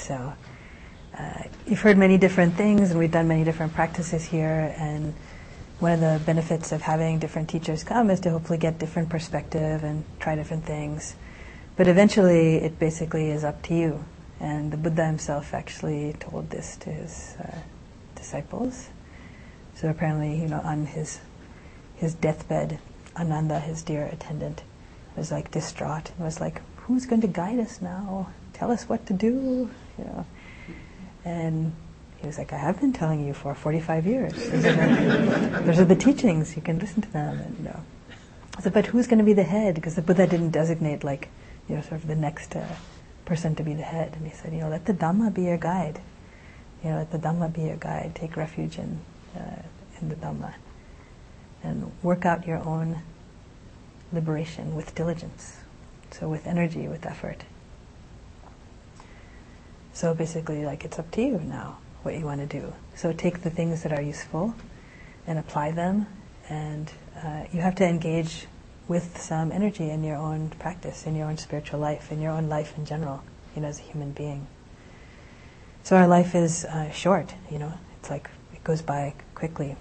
So you've heard many different things, and we've done many different practices here, and one of the benefits of having different teachers come is to hopefully get different perspective and try different things. But eventually, it basically is up to you. And the Buddha himself actually told this to his disciples. So apparently, on his deathbed, Ananda, his dear attendant, was like distraught and was like, "Who's going to guide us now? Tell us what to do." And he was like, "I have been telling you for 45 years. Those are the teachings. You can listen to them." And I said, "But who's going to be the head?" Because the Buddha didn't designate sort of the next person to be the head. And he said, let the Dhamma be your guide. Let the Dhamma be your guide. Take refuge in the Dhamma. And work out your own liberation with diligence. So with energy, with effort. So basically, it's up to you now what you want to do. So take the things that are useful and apply them, and you have to engage with some energy in your own practice, in your own spiritual life, in your own life in general, as a human being. So our life is short, it's like it goes by quickly.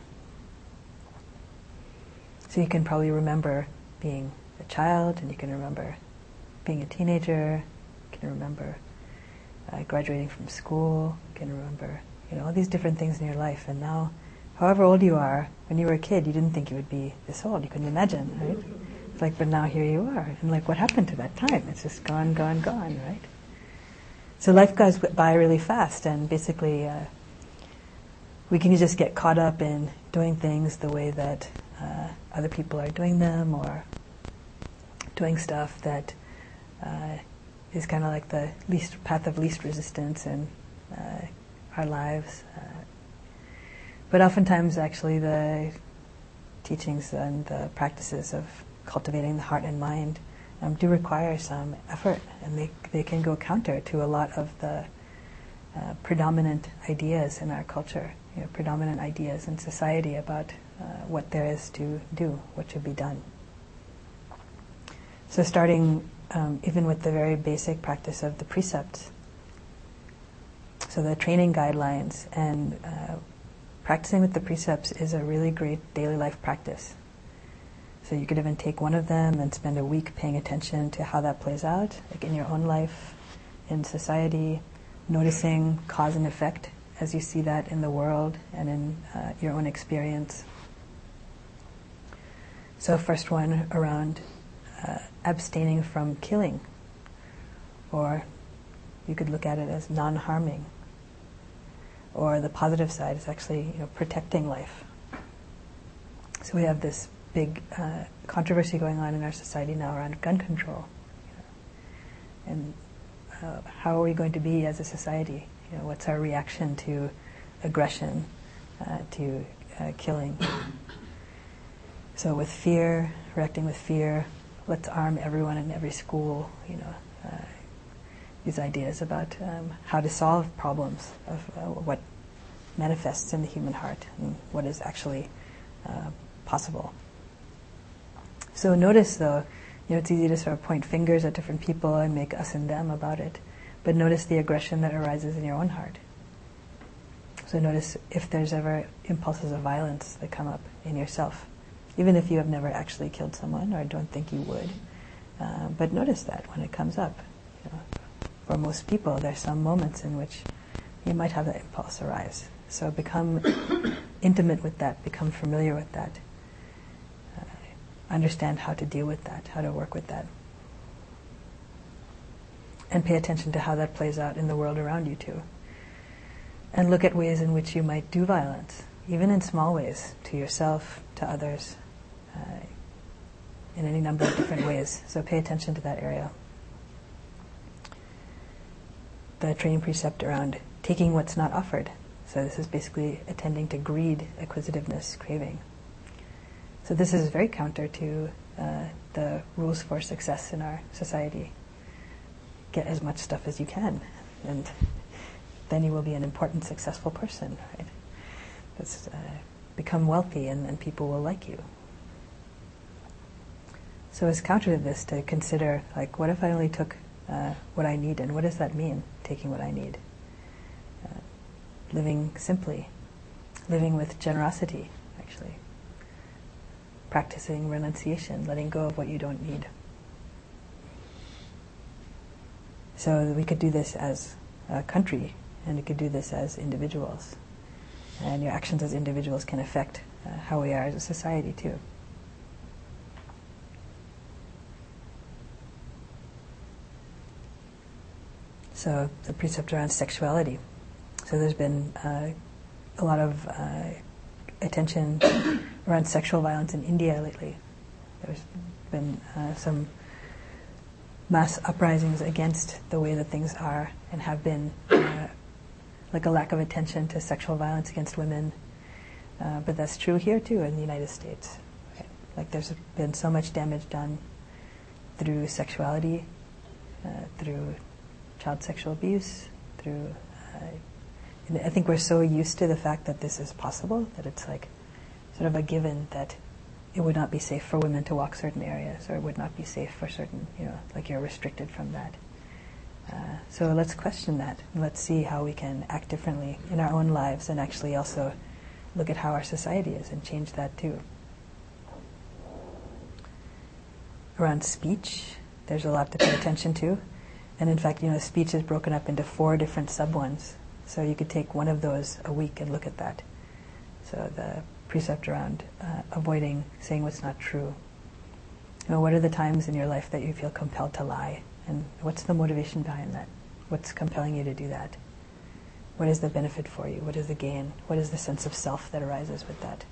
So you can probably remember being a child, and you can remember being a teenager, you can remember graduating from school, you can remember, all these different things in your life. And now, however old you are, when you were a kid, you didn't think you would be this old. You couldn't imagine, right? It's but now here you are. And what happened to that time? It's just gone, right? So life goes by really fast, and basically we can just get caught up in doing things the way that other people are doing them, or doing stuff that is kind of like the path of least resistance in our lives. But oftentimes, actually, the teachings and the practices of cultivating the heart and mind do require some effort, and they can go counter to a lot of the predominant ideas in our culture, predominant ideas in society about what there is to do, what should be done. So starting even with the very basic practice of the precepts, so the training guidelines, and practicing with the precepts is a really great daily life practice. So you could even take one of them and spend a week paying attention to how that plays out, in your own life, in society, noticing cause and effect as you see that in the world and in your own experience. So first one around abstaining from killing, or you could look at it as non-harming. Or the positive side is actually protecting life. So we have this big controversy going on in our society now around gun control. And how are we going to be as a society? What's our reaction to aggression, to killing? So with fear, reacting with fear, let's arm everyone in every school, these ideas about how to solve problems of what manifests in the human heart and what is actually possible. So notice, though, it's easy to sort of point fingers at different people and make us and them about it, but notice the aggression that arises in your own heart. So notice if there's ever impulses of violence that come up in yourself, even if you have never actually killed someone or don't think you would. But notice that when it comes up. For most people, there's some moments in which you might have that impulse arise. So become intimate with that, become familiar with that. Understand how to deal with that, how to work with that. And pay attention to how that plays out in the world around you too. And look at ways in which you might do violence, even in small ways, to yourself, to others, in any number of different ways. So pay attention to that area. The training precept around taking what's not offered. So this is basically attending to greed, acquisitiveness, craving. So this is very counter to the rules for success in our society. Get as much stuff as you can, and then you will be an important, successful person, right? Become wealthy, and then people will like you. So as counter to this, to consider, what if I only took what I need, and what does that mean, taking what I need? living simply, living with generosity, actually. Practicing renunciation, letting go of what you don't need. So we could do this as a country, and we could do this as individuals. And your actions as individuals can affect how we are as a society too. So the precept around sexuality. So there's been a lot of attention around sexual violence in India lately. There's been some mass uprisings against the way that things are, and have been like a lack of attention to sexual violence against women. But that's true here too in the United States. Right? Like there's been so much damage done through sexuality, through child sexual abuse, through I think we're so used to the fact that this is possible that it's like sort of a given that it would not be safe for women to walk certain areas, or it would not be safe for certain, like you're restricted from that. So let's question that. Let's see how we can act differently in our own lives, and actually also look at how our society is and change that too. Around speech, there's a lot to pay attention to. And in fact, speech is broken up into 4 different sub-ones. So you could take one of those a week and look at that. So the precept around avoiding saying what's not true. What are the times in your life that you feel compelled to lie? And what's the motivation behind that? What's compelling you to do that? What is the benefit for you? What is the gain? What is the sense of self that arises with that?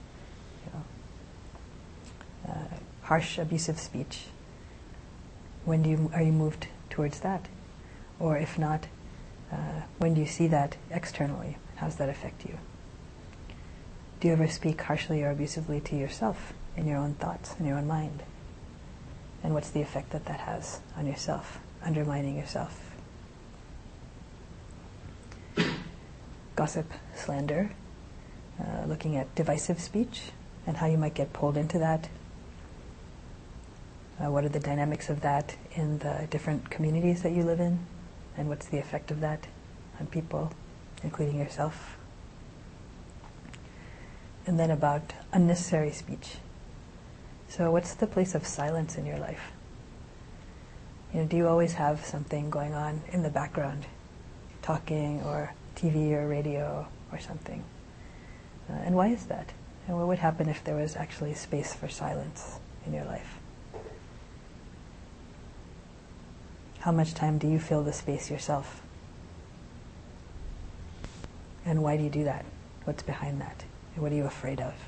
Harsh, abusive speech. When are you moved towards that? Or if not, when do you see that externally? How does that affect you? Do you ever speak harshly or abusively to yourself in your own thoughts, in your own mind? And what's the effect that that has on yourself, undermining yourself? Gossip, slander, looking at divisive speech and how you might get pulled into that. What are the dynamics of that in the different communities that you live in? And what's the effect of that on people, including yourself? And then about unnecessary speech. So what's the place of silence in your life? Do you always have something going on in the background, talking or TV or radio or something? And why is that? And what would happen if there was actually space for silence in your life? How much time do you fill the space yourself? And why do you do that? What's behind that? And what are you afraid of?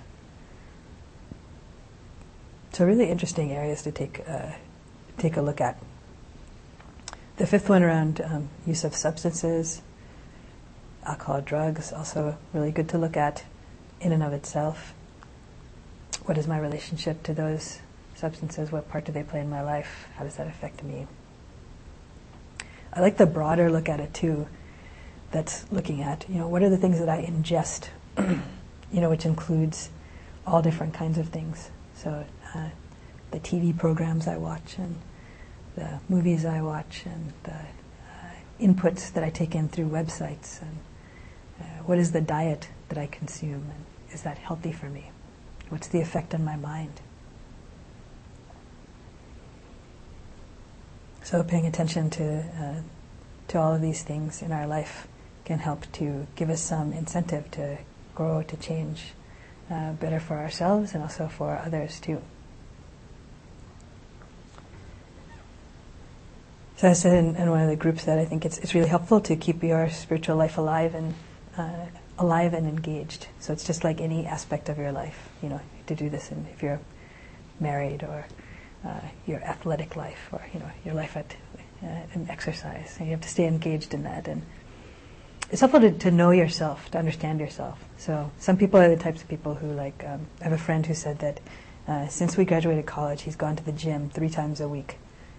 So really interesting areas to take a look at. The 5th one around use of substances, alcohol, drugs, also really good to look at in and of itself. What is my relationship to those substances? What part do they play in my life? How does that affect me? I like the broader look at it too, that's looking at, what are the things that I ingest, which includes all different kinds of things. So the TV programs I watch, and the movies I watch, and the inputs that I take in through websites, and what is the diet that I consume, and is that healthy for me? What's the effect on my mind? So paying attention to all of these things in our life can help to give us some incentive to grow, to change, better for ourselves and also for others too. So I said in one of the groups that I think it's really helpful to keep your spiritual life alive and engaged. So it's just like any aspect of your life, to do this if you're married, or your athletic life, or your life at an exercise, and you have to stay engaged in that. And it's helpful to know yourself, to understand yourself. So some people are the types of people who I have a friend who said that since we graduated college, he's gone to the gym 3 times a week,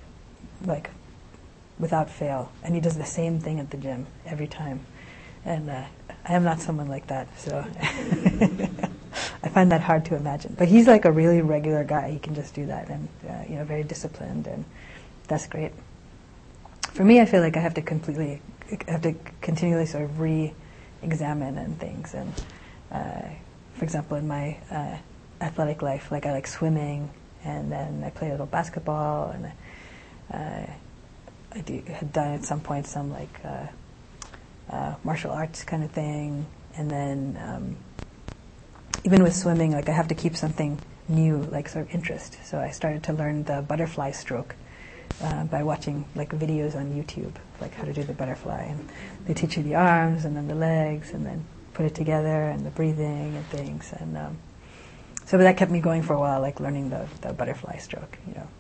without fail, and he does the same thing at the gym every time. And I am not someone like that, so I find that hard to imagine. But he's like a really regular guy. He can just do that, and very disciplined, and that's great. For me, I feel like I have to continually sort of examine and things. And for example, in my athletic life, like I like swimming, and then I play a little basketball, and had done at some point some like martial arts kind of thing, and then even with swimming, like I have to keep something new, like sort of interest. So I started to learn the butterfly stroke by watching like videos on YouTube, like how to do the butterfly, and they teach you the arms and then the legs, and then put it together, and the breathing and things, and so that kept me going for a while, like learning the butterfly stroke, you know.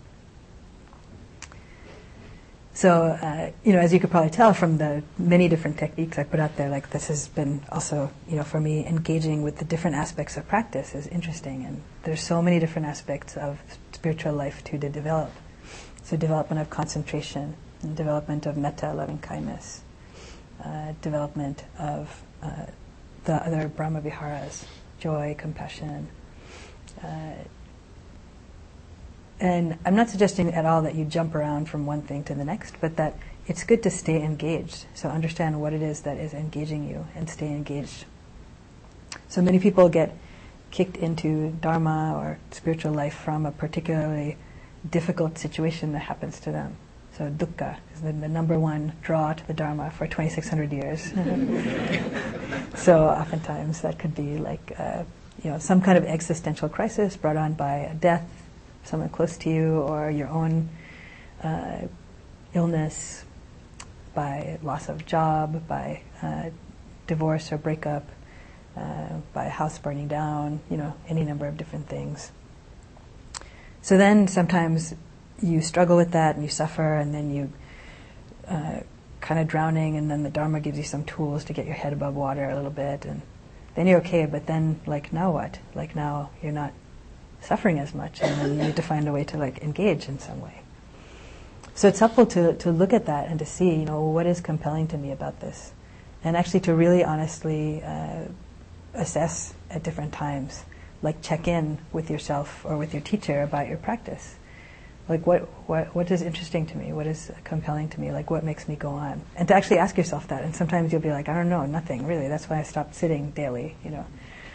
So, you know, as you could probably tell from the many different techniques I put out there, like this has been also, you know, for me, engaging with the different aspects of practice is interesting. And there's so many different aspects of spiritual life to develop. So development of concentration, and development of metta, loving kindness, development of the other Brahma Viharas, joy, compassion. And I'm not suggesting at all that you jump around from one thing to the next, but that it's good to stay engaged. So understand what it is that is engaging you and stay engaged. So many people get kicked into Dharma or spiritual life from a particularly difficult situation that happens to them. So dukkha is the number one draw to the Dharma for 2,600 years. So oftentimes that could be like, you know, some kind of existential crisis brought on by a death, someone close to you, or your own illness, by loss of job, by divorce or breakup, by a house burning down, you know, any number of different things. So then sometimes you struggle with that and you suffer, and then you kind of drowning, and then the Dharma gives you some tools to get your head above water a little bit, and then you're okay, but then like now what? Like now you're not suffering as much, and then you need to find a way to like engage in some way. So it's helpful to look at that and to see, you know, what is compelling to me about this, and actually to really honestly assess at different times, like check in with yourself or with your teacher about your practice. Like what is interesting to me? What is compelling to me? Like what makes me go on? And to actually ask yourself that. And sometimes you'll be like, I don't know, nothing really. That's why I stopped sitting daily, you know.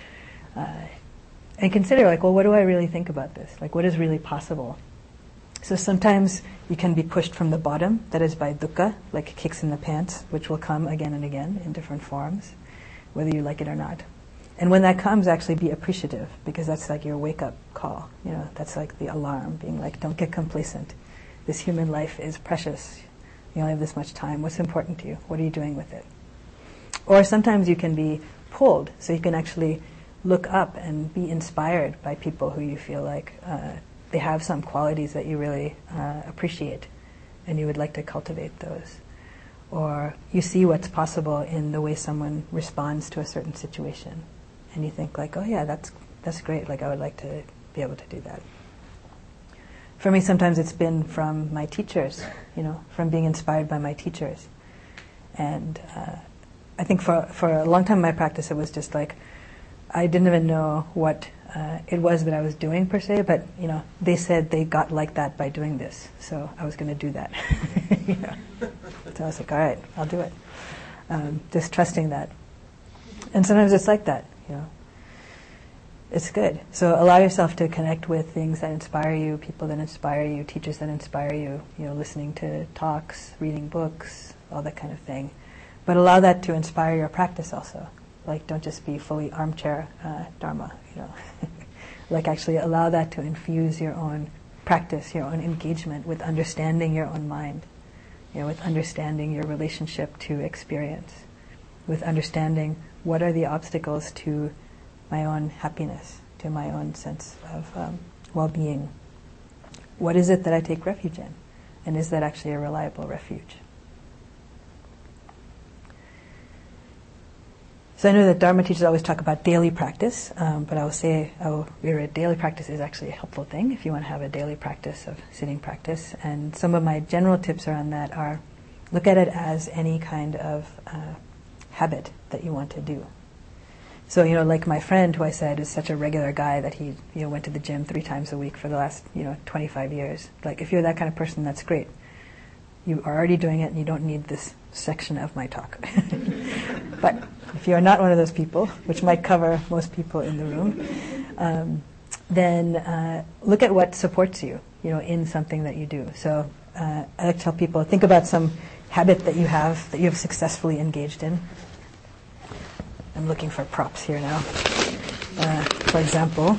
And consider, like, well, what do I really think about this? Like, what is really possible? So sometimes you can be pushed from the bottom, that is by dukkha, like kicks in the pants, which will come again and again in different forms, whether you like it or not. And when that comes, actually be appreciative, because that's like your wake-up call. You know, that's like the alarm, being like, don't get complacent. This human life is precious. You only have this much time. What's important to you? What are you doing with it? Or sometimes you can be pulled, so you can actually look up and be inspired by people who you feel like they have some qualities that you really appreciate, and you would like to cultivate those. Or you see what's possible in the way someone responds to a certain situation, and you think like, oh yeah, that's great, like I would like to be able to do that. For me, sometimes it's been from my teachers, you know, from being inspired by my teachers. And I think for a long time in my practice, it was just like, I didn't even know what it was that I was doing per se, but you know, they said they got like that by doing this, so I was going to do that. You know? So I was like, all right, I'll do it. Just trusting that. And sometimes it's like that, you know. It's good. So allow yourself to connect with things that inspire you, people that inspire you, teachers that inspire you, you know, listening to talks, reading books, all that kind of thing. But allow that to inspire your practice also. Like, don't just be fully armchair Dharma, you know. Like, actually allow that to infuse your own practice, your own engagement with understanding your own mind, you know, with understanding your relationship to experience, with understanding what are the obstacles to my own happiness, to my own sense of well-being. What is it that I take refuge in? And is that actually a reliable refuge? So I know that Dharma teachers always talk about daily practice, but I will reiterate, daily practice is actually a helpful thing if you want to have a daily practice of sitting practice. And some of my general tips around that are, look at it as any kind of habit that you want to do. So, you know, like my friend who I said is such a regular guy that he, you know, went to the gym 3 times a week for the last, 25 years. Like, if you're that kind of person, that's great. You are already doing it and you don't need this section of my talk. But if you are not one of those people, which might cover most people in the room, then look at what supports you, in something that you do. So I like to tell people, think about some habit that you have successfully engaged in. I'm looking for props here now. For example,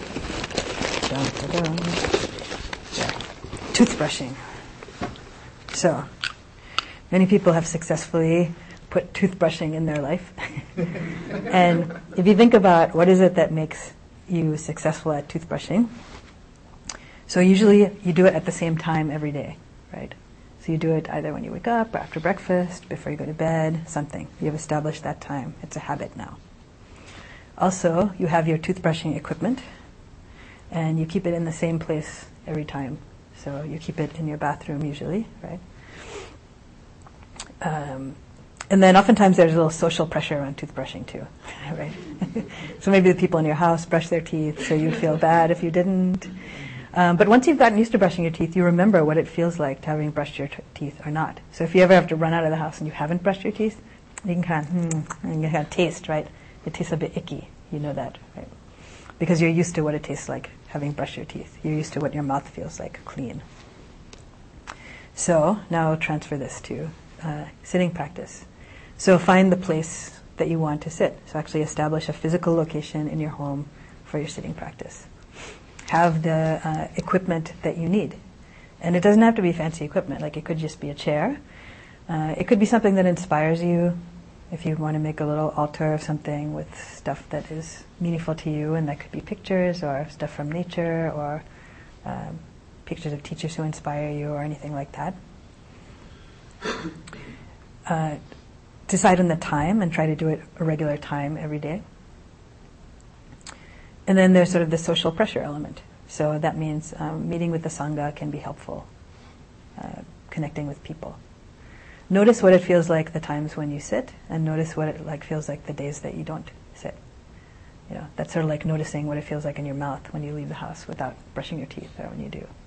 toothbrushing. So, many people have successfully put toothbrushing in their life. And if you think about what is it that makes you successful at toothbrushing, so usually you do it at the same time every day, right? So you do it either when you wake up, or after breakfast, before you go to bed, something. You've established that time. It's a habit now. Also, you have your toothbrushing equipment, and you keep it in the same place every time. So you keep it in your bathroom usually, right? And then oftentimes there's a little social pressure around toothbrushing too, right? So maybe the people in your house brush their teeth, so you'd feel bad if you didn't. But once you've gotten used to brushing your teeth, you remember what it feels like to having brushed your teeth or not. So if you ever have to run out of the house and you haven't brushed your teeth, you can kind of taste, right? It tastes a bit icky. You know that, right? Because you're used to what it tastes like having brushed your teeth. You're used to what your mouth feels like, clean. So now I'll transfer this to sitting practice. So find the place that you want to sit. So actually establish a physical location in your home for your sitting practice. Have the equipment that you need. And it doesn't have to be fancy equipment. Like it could just be a chair. It could be something that inspires you. If you want to make a little altar of something with stuff that is meaningful to you, and that could be pictures or stuff from nature or pictures of teachers who inspire you or anything like that. Decide on the time and try to do it a regular time every day. And then there's sort of the social pressure element. So that means meeting with the Sangha can be helpful, connecting with people. Notice what it feels like the times when you sit, and notice what it feels like the days that you don't sit. That's sort of like noticing what it feels like in your mouth when you leave the house without brushing your teeth, or when you do.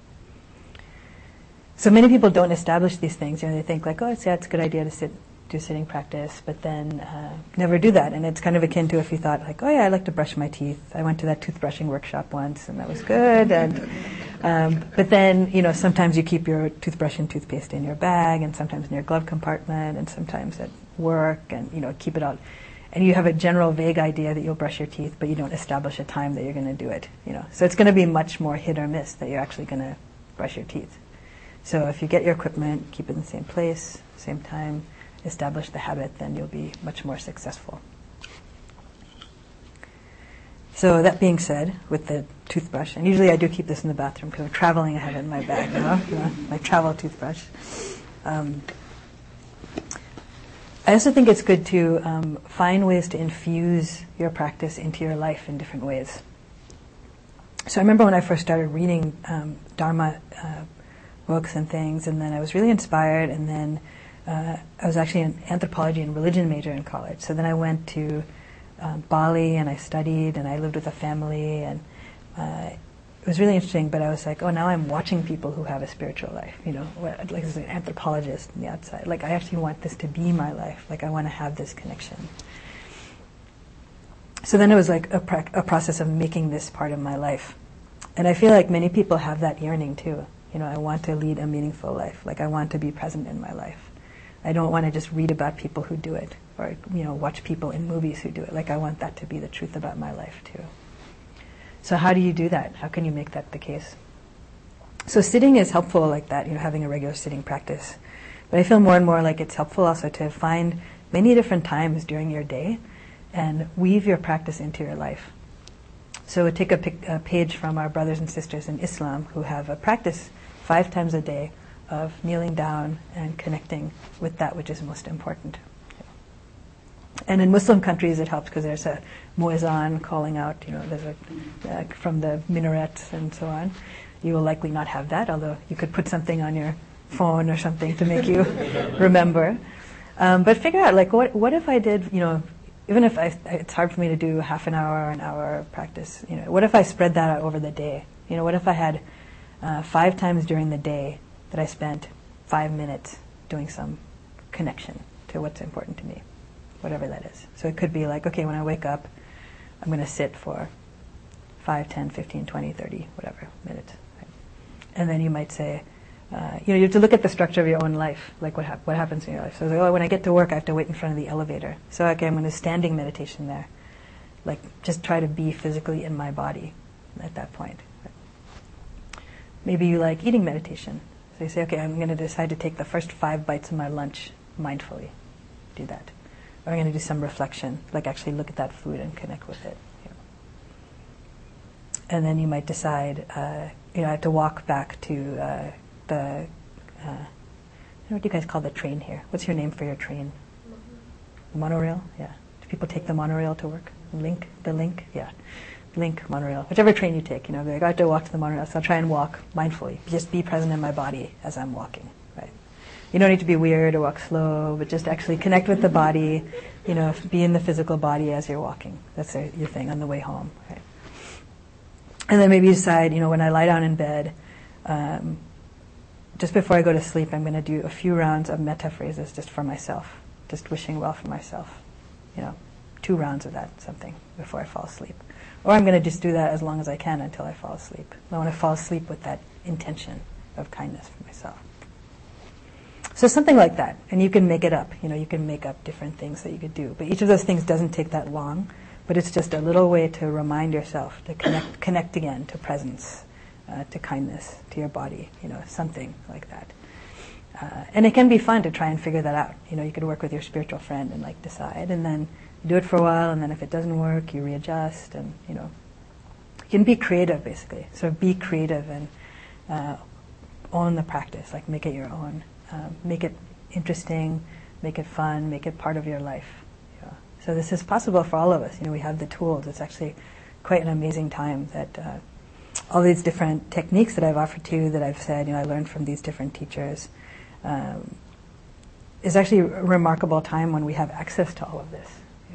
So many people don't establish these things. They think like, it's a good idea to do sitting practice, but then never do that. And it's kind of akin to if you thought like, I like to brush my teeth. I went to that toothbrushing workshop once, and that was good. And but then, sometimes you keep your toothbrush and toothpaste in your bag, and sometimes in your glove compartment, and sometimes at work, and keep it out. And you have a general vague idea that you'll brush your teeth, but you don't establish a time that you're going to do it. So it's going to be much more hit or miss that you're actually going to brush your teeth. So if you get your equipment, keep it in the same place, same time, establish the habit, then you'll be much more successful. So that being said, with the toothbrush, and usually I do keep this in the bathroom because I'm traveling, I have it in my bag now, my travel toothbrush. I also think it's good to find ways to infuse your practice into your life in different ways. So I remember when I first started reading Dharma books and things, and then I was really inspired, and then I was actually an anthropology and religion major in college. So then I went to Bali, and I studied, and I lived with a family, and it was really interesting. But I was like, now I'm watching people who have a spiritual life. Like as an anthropologist on the outside. Like I actually want this to be my life. Like I want to have this connection. So then it was like a process of making this part of my life, and I feel like many people have that yearning too. I want to lead a meaningful life. Like I want to be present in my life. I don't want to just read about people who do it, or watch people in movies who do it. Like I want that to be the truth about my life too. So how do you do that? How can you make that the case? So sitting is helpful like that, having a regular sitting practice. But I feel more and more like it's helpful also to find many different times during your day and weave your practice into your life. So take a page from our brothers and sisters in Islam who have a practice 5 times a day of kneeling down and connecting with that which is most important. And in Muslim countries it helps because there's a muezzin calling out, there's from the minarets and so on. You will likely not have that, although you could put something on your phone or something to make you remember. But figure out, like, what if I did, even if it's hard for me to do half an hour or an hour practice, what if I spread that out over the day? What if I had 5 times during the day that I spent 5 minutes doing some connection to what's important to me? whatever that is. So it could be like, okay, when I wake up, I'm going to sit for 5, 10, 15, 20, 30, whatever minutes. Right? And then you might say, you have to look at the structure of your own life, like what happens in your life. So it's like, when I get to work, I have to wait in front of the elevator. So okay, I'm going to standing meditation there. Like, just try to be physically in my body at that point. Right? Maybe you like eating meditation. So you say, okay, I'm going to decide to take the first 5 bites of my lunch mindfully. Do that. Or I'm going to do some reflection, like actually look at that food and connect with it. And then you might decide, I have to walk back to what do you guys call the train here? What's your name for your train? Monorail? Yeah. Do people take the monorail to work? The link? Yeah. Link, monorail. Whichever train you take, like, I have to walk to the monorail, so I'll try and walk mindfully. Just be present in my body as I'm walking, right? You don't need to be weird or walk slow, but just actually connect with the body, be in the physical body as you're walking. That's your thing on the way home, right? And then maybe you decide, when I lie down in bed, just before I go to sleep, I'm going to do a few rounds of metta phrases just for myself, just wishing well for myself. 2 rounds of that, something, before I fall asleep. Or I'm going to just do that as long as I can until I fall asleep. I want to fall asleep with that intention of kindness for myself. So something like that. And you can make it up. You can make up different things that you could do. But each of those things doesn't take that long. But it's just a little way to remind yourself to connect again to presence, to kindness, to your body, something like that. And it can be fun to try and figure that out. You could work with your spiritual friend and decide, and then do it for a while, and then if it doesn't work, you readjust, and you can be creative, basically. Sort of be creative and own the practice, make it your own. Make it interesting, make it fun, make it part of your life. So this is possible for all of us. We have the tools. It's actually quite an amazing time that all these different techniques that I've offered to you, that I've said, I learned from these different teachers, is actually a remarkable time when we have access to all of this.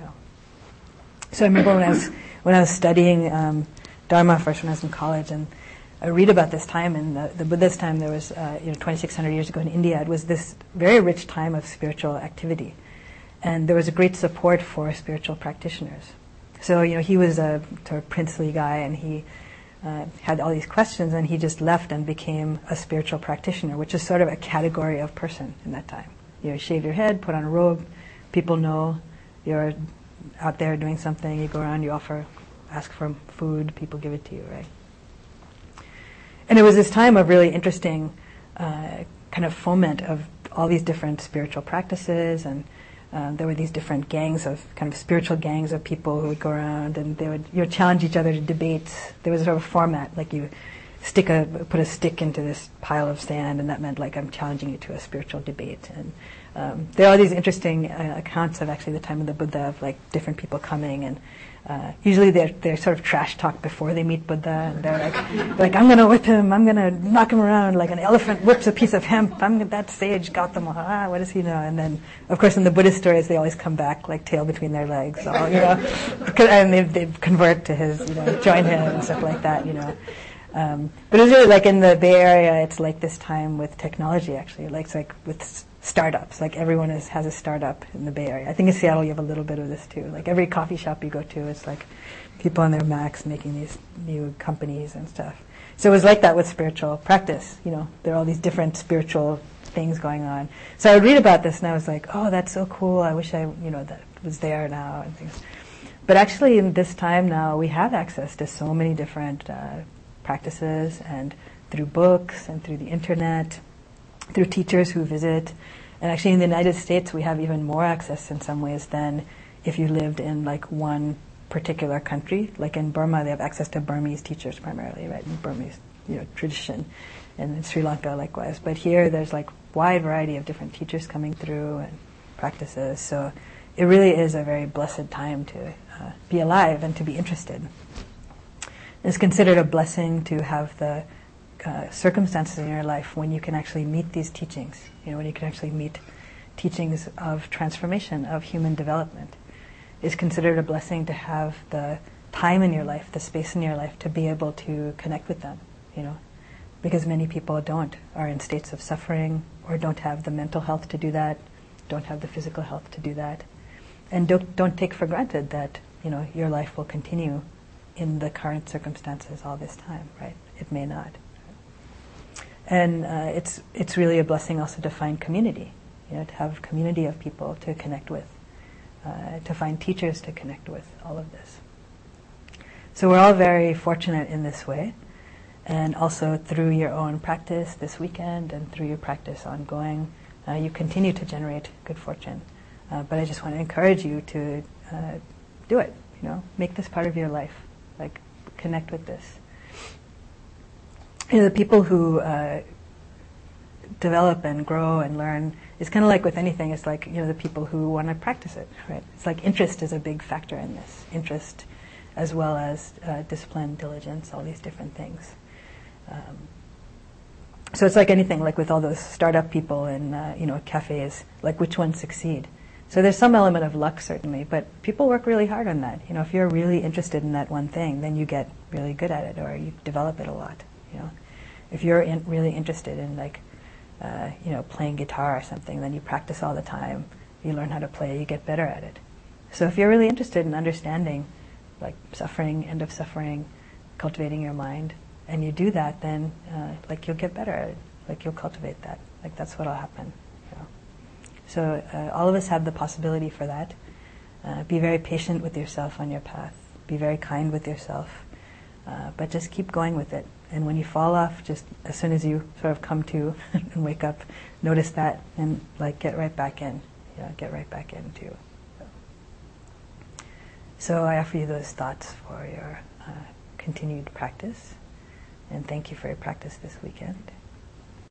So I remember when I was studying Dharma first, when I was in college, and I read about this time, and the Buddha's time. There was 2,600 years ago in India. It was this very rich time of spiritual activity. And there was a great support for spiritual practitioners. So, he was a sort of princely guy, and he had all these questions, and he just left and became a spiritual practitioner, which is sort of a category of person in that time. You shave your head, put on a robe, people know you're out there doing something, you go around, you ask for food, people give it to you, right? And it was this time of really interesting kind of foment of all these different spiritual practices, and there were these different kind of spiritual gangs of people who would go around, and they would challenge each other to debates. There was sort of a format, like you put a stick into this pile of sand, and that meant I'm challenging you to a spiritual debate. And there are these interesting accounts of actually the time of the Buddha, of different people coming, and usually they're sort of trash talk before they meet Buddha, and they're like I'm going to whip him, I'm going to knock him around like an elephant whips a piece of hemp. that sage Gautama, what does he know? And then, of course, in the Buddhist stories, they always come back tail between their legs, and they convert to his, join him and stuff like that, But it's really in the Bay Area, it's this time with technology, actually. It's with startups. Everyone has a startup in the Bay Area. I think in Seattle you have a little bit of this too. Every coffee shop you go to, it's people on their Macs making these new companies and stuff. So it was like that with spiritual practice. There are all these different spiritual things going on. So I would read about this and I was like, oh, that's so cool. I wish that was there now and things. But actually in this time now, we have access to so many different practices, and through books and through the internet, through teachers who visit. And actually in the United States we have even more access in some ways than if you lived in one particular country. In Burma they have access to Burmese teachers primarily, right, in Burmese tradition, and in Sri Lanka likewise. But here there's wide variety of different teachers coming through and practices. So it really is a very blessed time to be alive and to be interested. It's considered a blessing to have the circumstances in your life when you can actually meet these teachings, when you can actually meet teachings of transformation, of human development. It's considered a blessing to have the time in your life, the space in your life to be able to connect with them, because many people are in states of suffering, or don't have the mental health to do that, don't have the physical health to do that. And don't take for granted that your life will continue in the current circumstances all this time, right? It may not. And it's really a blessing also to find community, to have a community of people to connect with, to find teachers to connect with, all of this. So we're all very fortunate in this way, and also through your own practice this weekend and through your practice ongoing, you continue to generate good fortune. But I just want to encourage you to do it, make this part of your life, like connect with this. The people who develop and grow and learn, it's kind of like with anything, it's like, the people who want to practice it, right? It's like interest is a big factor in this. Interest as well as discipline, diligence, all these different things. So it's like anything, like with all those startup people and, cafes, like which ones succeed. So there's some element of luck, certainly, but people work really hard on that. If you're really interested in that one thing, then you get really good at it, or you develop it a lot, If you're really interested in, like, playing guitar or something, then you practice all the time. You learn how to play, you get better at it. So if you're really interested in understanding, like, suffering, end of suffering, cultivating your mind, and you do that, then, you'll get better at it. Like, you'll cultivate that. Like, that's what'll happen. So all of us have the possibility for that. Be very patient with yourself on your path. Be very kind with yourself. But just keep going with it. And when you fall off, just as soon as you sort of come to and wake up, notice that and get right back in. Get right back in too. So I offer you those thoughts for your continued practice. And thank you for your practice this weekend.